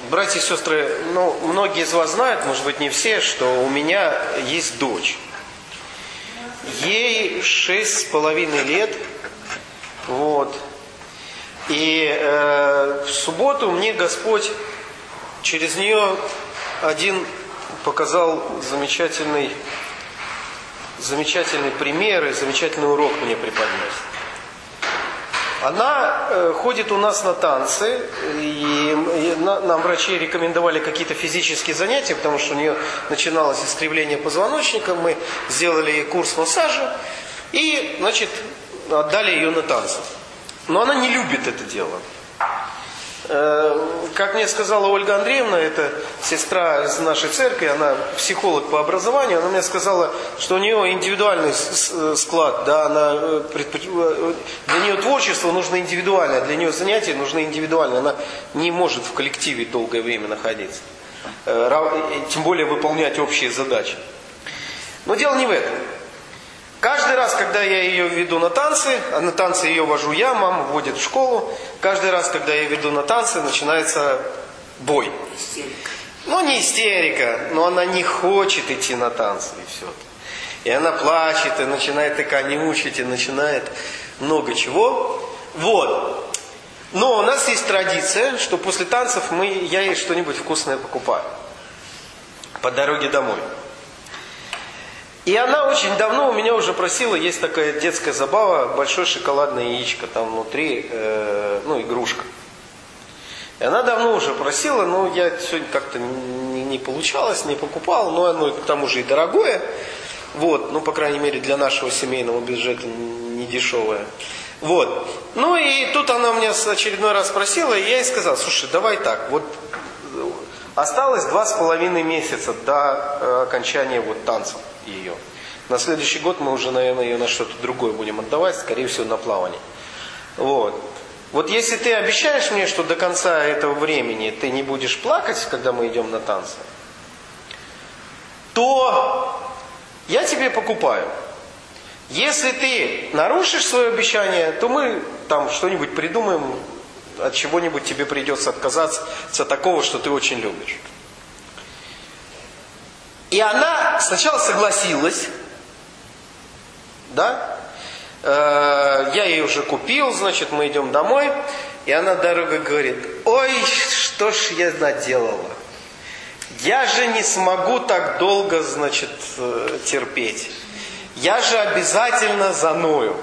Братья и сестры, многие из вас знают, может быть не все, что у меня есть дочь. Ей 6,5 лет. Вот. И в субботу мне Господь через нее один показал замечательный пример и замечательный урок мне преподнес. Она ходит у нас на танцы, и нам врачи рекомендовали какие-то физические занятия, потому что у нее начиналось искривление позвоночника, мы сделали ей курс массажа, и, значит, отдали ее на танцы. Но она не любит это дело. Как мне сказала Ольга Андреевна, это сестра из нашей церкви, она психолог по образованию, она мне сказала, что у нее индивидуальный склад, да, для нее творчество нужно индивидуальное, для нее занятия нужны индивидуальные, она не может в коллективе долгое время находиться, тем более выполнять общие задачи. Но дело не в этом. Каждый раз, когда я ее веду на танцы, а на танцы ее вожу я, мама водит в школу, каждый раз, когда я веду на танцы, начинается бой. Истерика. Не истерика, но она не хочет идти на танцы, и все. И она плачет, и начинает и конючить, и начинает много чего. Вот. Но у нас есть традиция, что после танцев я ей что-нибудь вкусное покупаю по дороге домой. И она очень давно у меня уже просила, есть такая детская забава, большое шоколадное яичко, там внутри, игрушка. И она давно уже просила, но я сегодня как-то не получалось, не покупал, но оно к тому же и дорогое. Вот, по крайней мере, для нашего семейного бюджета не дешевое. Вот. И тут она у меня очередной раз спросила, и я ей сказал, слушай, давай так, вот осталось 2,5 месяца до окончания танцев ее. На следующий год мы уже, наверное, ее на что-то другое будем отдавать, скорее всего, на плавание. Вот если ты обещаешь мне, что до конца этого времени ты не будешь плакать, когда мы идем на танцы, то я тебе покупаю. Если ты нарушишь свое обещание, то мы там что-нибудь придумаем, от чего-нибудь тебе придется отказаться такого, что ты очень любишь. И она сначала согласилась, да? Я ей уже купил, значит, мы идем домой, и она дорогой говорит, ой, что ж я наделала. Я же не смогу так долго, значит, терпеть. Я же обязательно заною.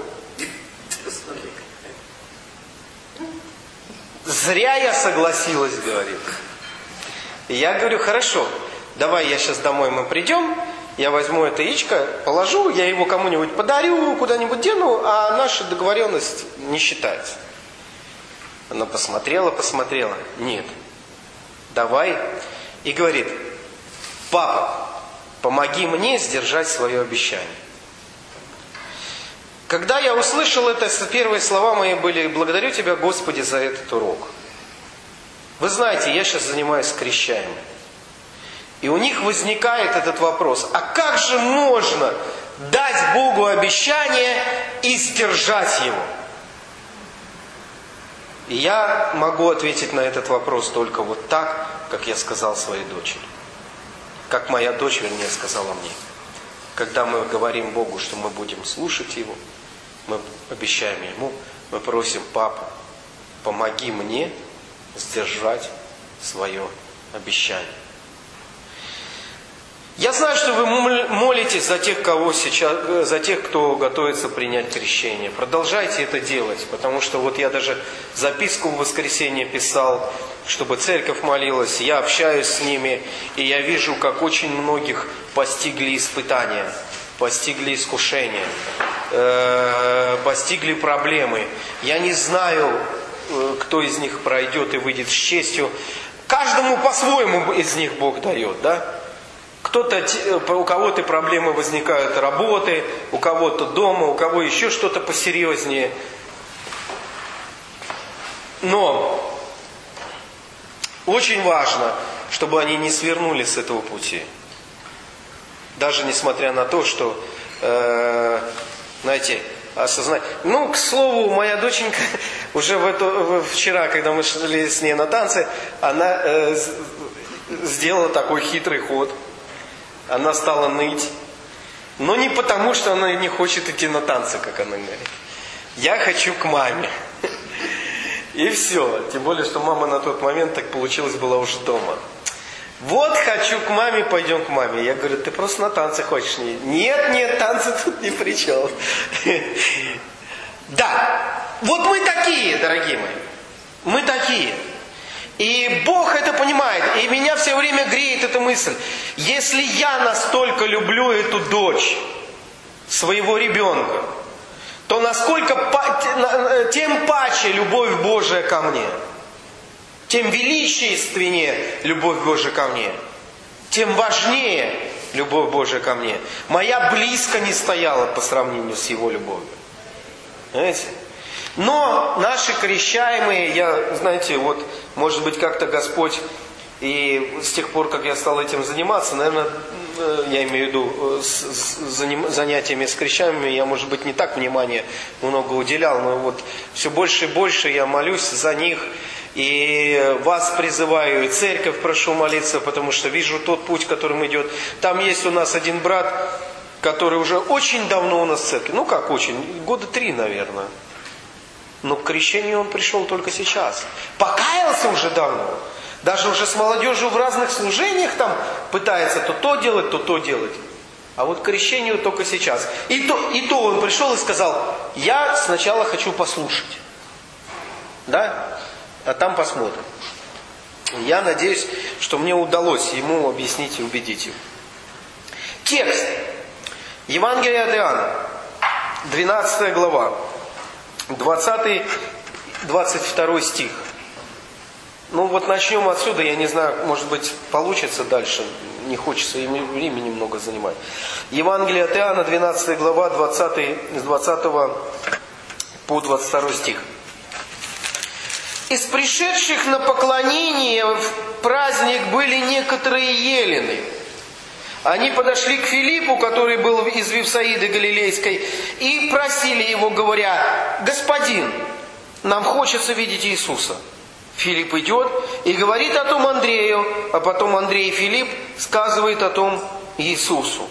Зря я согласилась, говорит. И я говорю, хорошо, давай я сейчас домой мы придем, я возьму это яичко, положу, я его кому-нибудь подарю, куда-нибудь дену, а наша договоренность не считается. Она посмотрела, нет, давай. И говорит, папа, помоги мне сдержать свое обещание. Когда я услышал это, первые слова мои были, благодарю Тебя, Господи, за этот урок. Вы знаете, я сейчас занимаюсь крещанием. И у них возникает этот вопрос, а как же можно дать Богу обещание и сдержать его? И я могу ответить на этот вопрос только вот так, как я сказал своей дочери. Как моя дочь, вернее, сказала мне. Когда мы говорим Богу, что мы будем слушать Его, мы обещаем Ему, мы просим, папа, помоги мне сдержать свое обещание. Я знаю, что вы молитесь за тех, кто готовится принять крещение. Продолжайте это делать, потому что вот я даже записку в воскресенье писал, чтобы церковь молилась, я общаюсь с ними, и я вижу, как очень многих постигли испытания, постигли искушения, постигли проблемы. Я не знаю, кто из них пройдет и выйдет с честью. Каждому по-своему из них Бог дает, да? У кого-то проблемы возникают работы, у кого-то дома, у кого еще что-то посерьезнее. Но очень важно, чтобы они не свернули с этого пути. Даже несмотря на то, что, знаете, осознать. Ну, к слову, моя доченька уже вчера, когда мы шли с ней на танцы, она сделала такой хитрый ход. Она стала ныть. Но не потому, что она не хочет идти на танцы, как она говорит. Я хочу к маме. И все. Тем более, что мама на тот момент, так получилось, была уже дома. Вот хочу к маме, пойдем к маме. Я говорю, ты просто на танцы хочешь? Нет, танцы тут ни при чем. Да, вот мы такие, дорогие мои. Мы такие. И Бог это понимает. И меня все время греет эта мысль. Если я настолько люблю эту дочь, своего ребенка, то насколько, тем паче любовь Божия ко мне. Тем величественнее любовь Божия ко мне. Тем важнее любовь Божия ко мне. Моя близко не стояла по сравнению с Его любовью. Знаете? Но наши крещаемые, знаете, вот, может быть, как-то Господь, и с тех пор, как я стал этим заниматься, наверное, я имею в виду с занятиями с крещаемыми, я, может быть, не так внимания много уделял, но вот все больше и больше я молюсь за них. И вас призываю, и церковь прошу молиться, потому что вижу тот путь, которым идет. Там есть у нас один брат, который уже очень давно у нас в церкви. Ну как очень, 3 года, наверное. Но к крещению он пришел только сейчас. Покаялся уже давно. Даже уже с молодежью в разных служениях там пытается то делать, то делать. А вот к крещению только сейчас. И то он пришел и сказал, я сначала хочу послушать. Да? А там посмотрим. Я надеюсь, что мне удалось ему объяснить и убедить его. Текст. Евангелие от Иоанна. 12 глава. 20-22 стих. Ну вот начнем отсюда. Я не знаю, может быть, получится дальше. Не хочется времени много занимать. Евангелие от Иоанна, 12 глава, с 20 по 22 стих. Из пришедших на поклонение в праздник были некоторые елены. Они подошли к Филиппу, который был из Вифсаиды Галилейской, и просили его, говоря, «Господин, нам хочется видеть Иисуса». Филипп идет и говорит о том Андрею, а потом Андрей и Филипп сказывают о том Иисусу.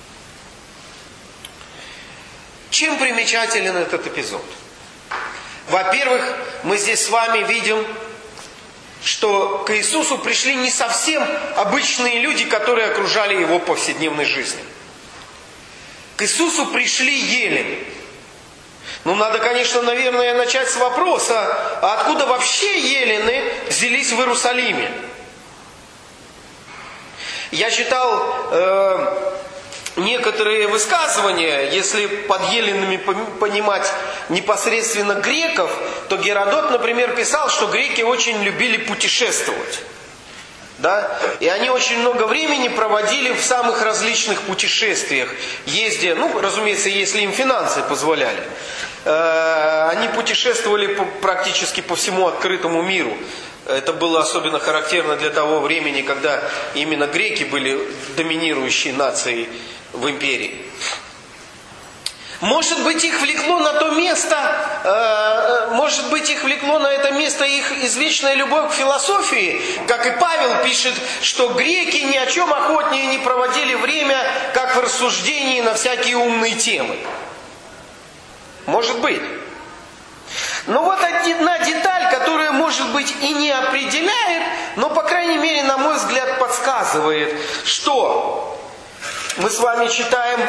Чем примечателен этот эпизод? Во-первых, мы здесь с вами видим, что к Иисусу пришли не совсем обычные люди, которые окружали Его в повседневной жизни. К Иисусу пришли елены. Ну, надо, конечно, наверное, начать с вопроса, а откуда вообще елены взялись в Иерусалиме? Я читал некоторые высказывания, если под еленами понимать непосредственно греков, то Геродот, например, писал, что греки очень любили путешествовать. Да? И они очень много времени проводили в самых различных путешествиях, ездя, разумеется, если им финансы позволяли. Они путешествовали практически по всему открытому миру. Это было особенно характерно для того времени, когда именно греки были доминирующей нацией в империи. Может быть, их влекло на то место, на это место их извечная любовь к философии, как и Павел пишет, что греки ни о чем охотнее не проводили время, как в рассуждении на всякие умные темы. Может быть. Но вот одна деталь, которая, может быть, и не определяет, но, по крайней мере, на мой взгляд, подсказывает, что мы с вами читаем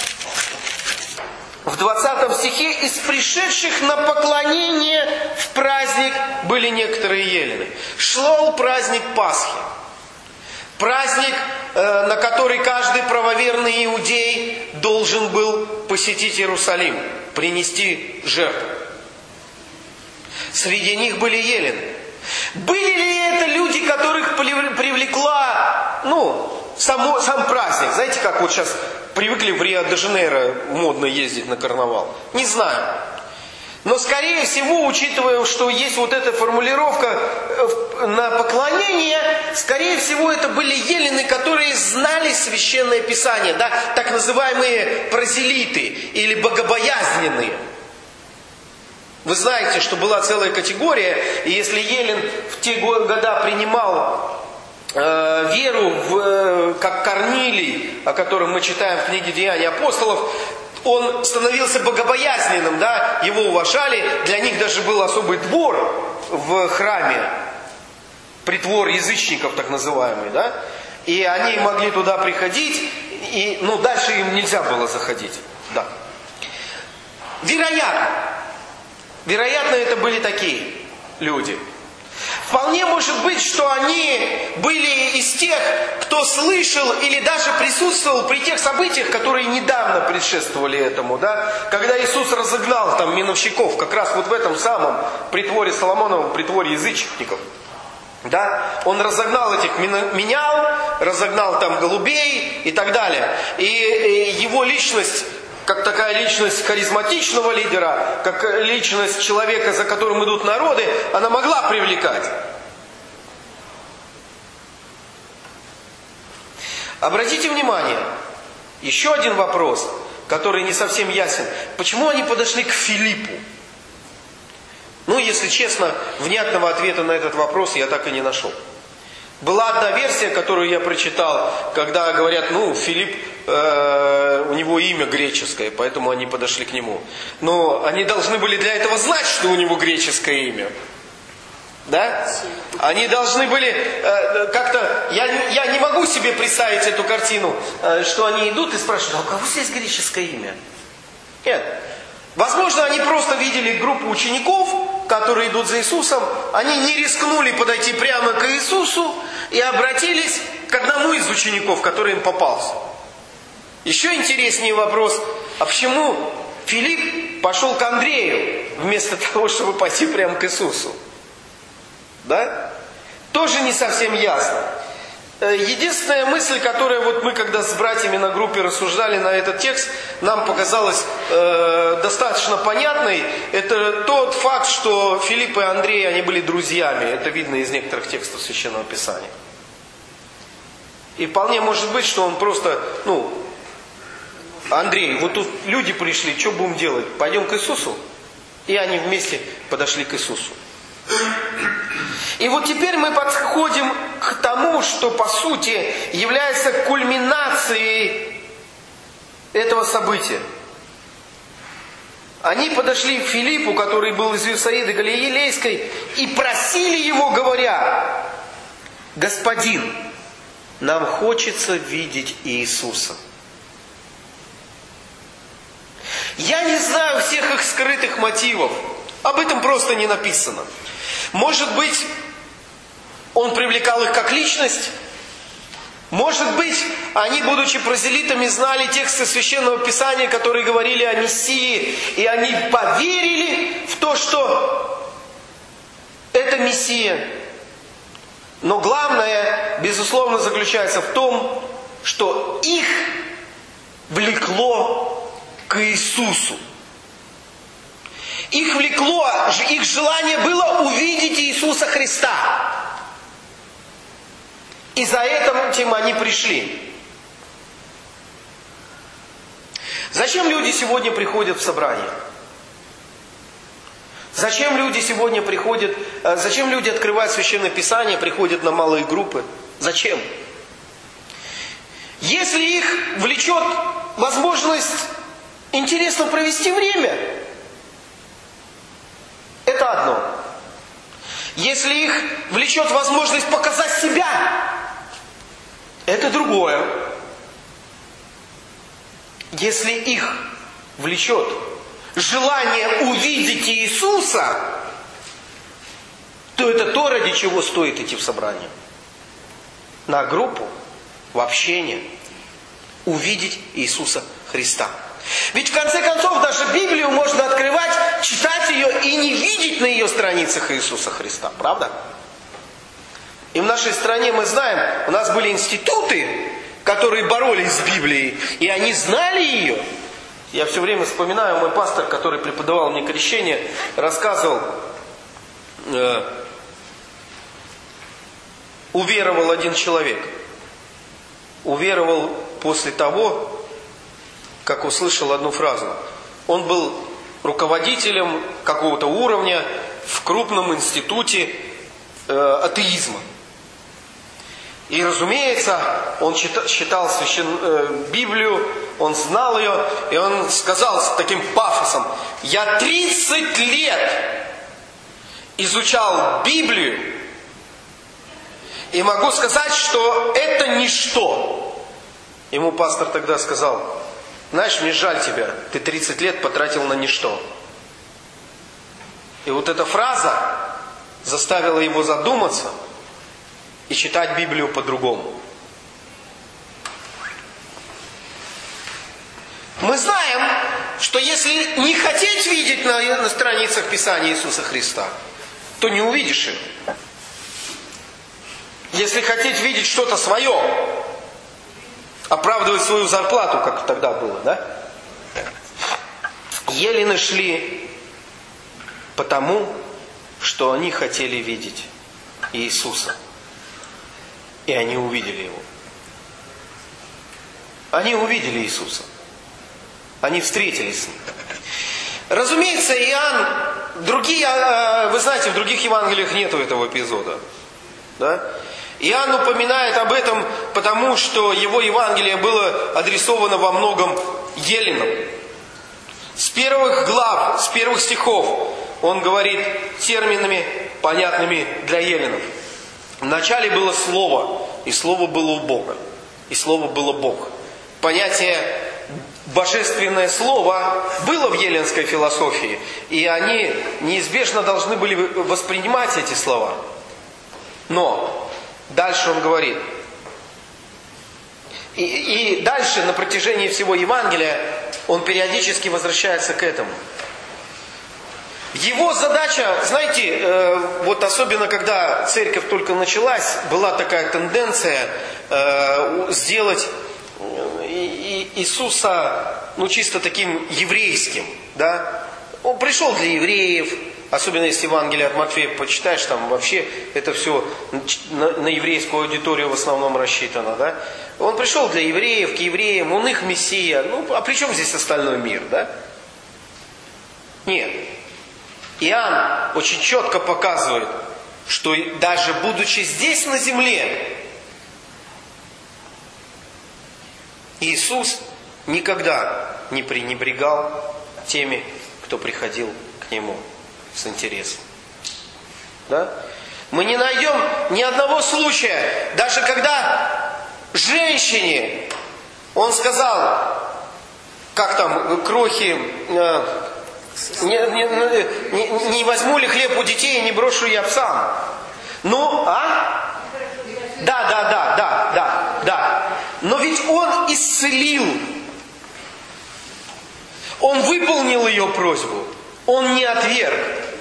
в 20 стихе: «Из пришедших на поклонение в праздник были некоторые елены». Шел праздник Пасхи. Праздник, на который каждый правоверный иудей должен был посетить Иерусалим, принести жертву. Среди них были елены. Были ли это люди, которых привлекла, сам праздник? Знаете, как вот сейчас привыкли в Рио-де-Жанейро модно ездить на карнавал? Не знаю. Но, скорее всего, учитывая, что есть вот эта формулировка на поклонение, скорее всего, это были эллины, которые знали Священное Писание, да, так называемые прозелиты или богобоязненные. Вы знаете, что была целая категория, и если эллин в те года принимал веру, как Корнилий, о котором мы читаем в книге «Деяния апостолов», он становился богобоязненным, да, его уважали, для них даже был особый двор в храме, притвор язычников так называемый, да, и они могли туда приходить, и, дальше им нельзя было заходить, да. Вероятно, это были такие люди. Вполне может быть, что они были из тех, кто слышал или даже присутствовал при тех событиях, которые недавно предшествовали этому, да? Когда Иисус разогнал там миновщиков, как раз вот в этом самом притворе Соломоновом, притворе язычников. Да? Он разогнал этих менял, разогнал там голубей и так далее. И его личность, как такая личность харизматичного лидера, как личность человека, за которым идут народы, она могла привлекать. Обратите внимание, еще один вопрос, который не совсем ясен. Почему они подошли к Филиппу? Если честно, внятного ответа на этот вопрос я так и не нашел. Была одна версия, которую я прочитал, когда говорят, Филипп, у него имя греческое, поэтому они подошли к нему. Но они должны были для этого знать, что у него греческое имя. Да? Они должны были как-то... Я не могу себе представить эту картину, что они идут и спрашивают, а у кого здесь греческое имя? Нет. Возможно, они просто видели группу учеников, которые идут за Иисусом. Они не рискнули подойти прямо к Иисусу и обратились к одному из учеников, который им попался. Еще интереснее вопрос, а почему Филипп пошел к Андрею, вместо того, чтобы пойти прямо к Иисусу? Да? Тоже не совсем ясно. Единственная мысль, которая мы когда с братьями на группе рассуждали на этот текст, нам показалась достаточно понятной, это тот факт, что Филипп и Андрей, они были друзьями. Это видно из некоторых текстов Священного Писания. И вполне может быть, что он просто, Андрей, вот тут люди пришли, что будем делать? Пойдем к Иисусу? И они вместе подошли к Иисусу. И вот теперь мы подходим к тому, что по сути является кульминацией этого события. Они подошли к Филиппу, который был из Вифсаиды Галилейской, и просили его, говоря: «Господин, нам хочется видеть Иисуса». Я не знаю всех их скрытых мотивов. Об этом просто не написано. Может быть, он привлекал их как личность. Может быть, они, будучи прозелитами, знали тексты Священного Писания, которые говорили о Мессии, и они поверили в то, что это Мессия. Но главное, безусловно, заключается в том, что их влекло к Иисусу. Их влекло, их желание было увидеть Иисуса Христа. И за этим они пришли. Зачем люди сегодня приходят в собрание? Зачем люди сегодня приходят, зачем люди открывают Священное Писание, приходят на малые группы? Зачем? Если их влечет возможность интересно провести время, это одно. Если их влечет возможность показать себя, это другое. Если их влечет желание увидеть Иисуса, то это то, ради чего стоит идти в собрание. На группу, в общение, увидеть Иисуса Христа. Ведь в конце концов даже Библию можно открывать, читать ее и не видеть на ее страницах Иисуса Христа. Правда? И в нашей стране мы знаем, у нас были институты, которые боролись с Библией, и они знали ее. Я все время вспоминаю, мой пастор, который преподавал мне крещение, рассказывал, уверовал один человек. Уверовал после того, как услышал одну фразу. Он был руководителем какого-то уровня в крупном институте атеизма. И, разумеется, он читал Библию, он знал ее, и он сказал с таким пафосом: «Я 30 лет изучал Библию, и могу сказать, что это ничто». Ему пастор тогда сказал: «Знаешь, мне жаль тебя, ты 30 лет потратил на ничто». И вот эта фраза заставила его задуматься и читать Библию по-другому. Мы знаем, что если не хотеть видеть на страницах Писания Иисуса Христа, то не увидишь их. Если хотеть видеть что-то свое, оправдывать свою зарплату, как тогда было, да? Елены шли потому, что они хотели видеть Иисуса. И они увидели Его. Они увидели Иисуса. Они встретились с Ним. Разумеется, Иоанн, вы знаете, в других Евангелиях нету этого эпизода. Да? Иоанн упоминает об этом, потому что его Евангелие было адресовано во многом еленам. С первых глав, с первых стихов он говорит терминами, понятными для еленов. Вначале было Слово, и Слово было у Бога, и Слово было Бог. Понятие «божественное Слово» было в еленской философии, и они неизбежно должны были воспринимать эти слова. Но дальше он говорит, и дальше на протяжении всего Евангелия он периодически возвращается к этому. Его задача, знаете, вот особенно когда церковь только началась, была такая тенденция сделать Иисуса, чисто таким еврейским, да? Он пришел для евреев, особенно если Евангелие от Матфея почитаешь, там вообще это все на еврейскую аудиторию в основном рассчитано, да? Он пришел для евреев, к евреям, он их мессия, а при чем здесь остальной мир, да? Нет. Иоанн очень четко показывает, что даже будучи здесь на земле, Иисус никогда не пренебрегал теми, кто приходил к Нему с интересом. Да? Мы не найдем ни одного случая, даже когда женщине Он сказал, как там, крохи... Не возьму ли хлеб у детей и не брошу я псам? Да. Но ведь он исцелил. Он выполнил ее просьбу. Он не отверг.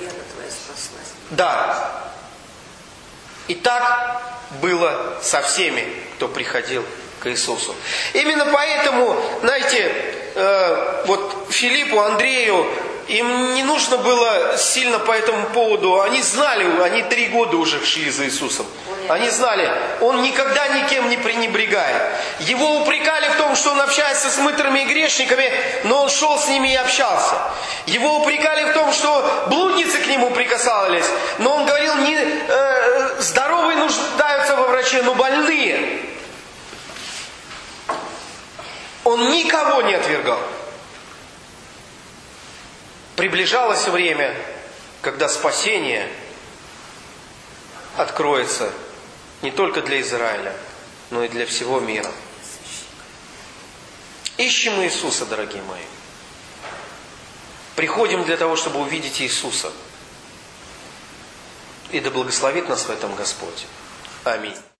Да. И так было со всеми, кто приходил к Иисусу. Именно поэтому, знаете, вот Филиппу, Андрею, им не нужно было сильно по этому поводу. Они знали, они 3 года уже шли за Иисусом. Они знали, Он никогда никем не пренебрегает. Его упрекали в том, что Он общается с мытарями и грешниками, но Он шел с ними и общался. Его упрекали в том, что блудницы к Нему прикасались, но Он говорил, здоровые нуждаются во враче, но больные. Он никого не отвергал. Приближалось время, когда спасение откроется не только для Израиля, но и для всего мира. Ищем Иисуса, дорогие мои. Приходим для того, чтобы увидеть Иисуса. И да благословит нас в этом Господь. Аминь.